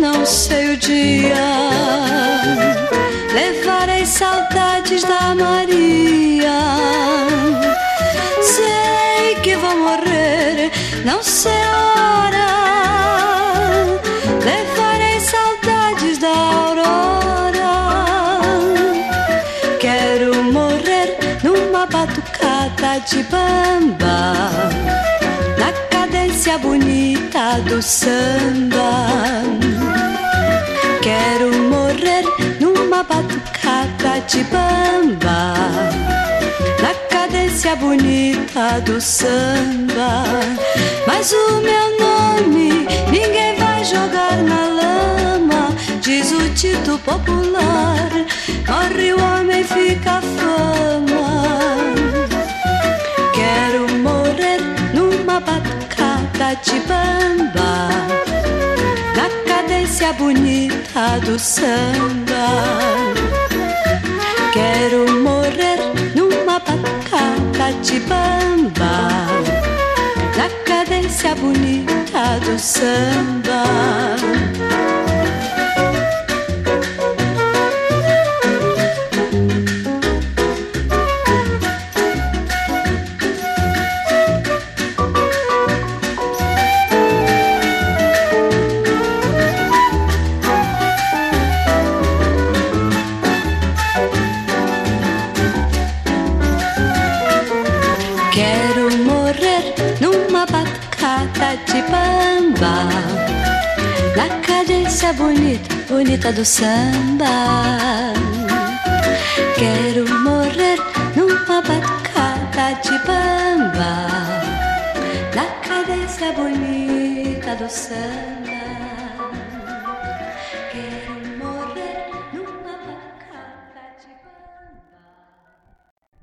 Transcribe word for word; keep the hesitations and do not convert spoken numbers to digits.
não sei o dia. Levarei saudades da Maria. Sei que vou morrer, não sei a hora. Levarei saudades da aurora. Quero morrer numa batucada de bamba, na cadência bonita do samba. Quero morrer numa batucada de bamba, na cadência bonita do samba. Mas o meu nome ninguém vai jogar na lama, diz o dito popular. Morre o homem, fica a fama. Quero morrer numa batucada de bamba, na cadência bonita do samba. Quero morrer numa batucada de bamba, na cadência bonita do samba. Quero morrer numa batucada de bamba, na cadência bonita, bonita do samba. Quero morrer numa batucada de bamba, na cadência bonita do samba.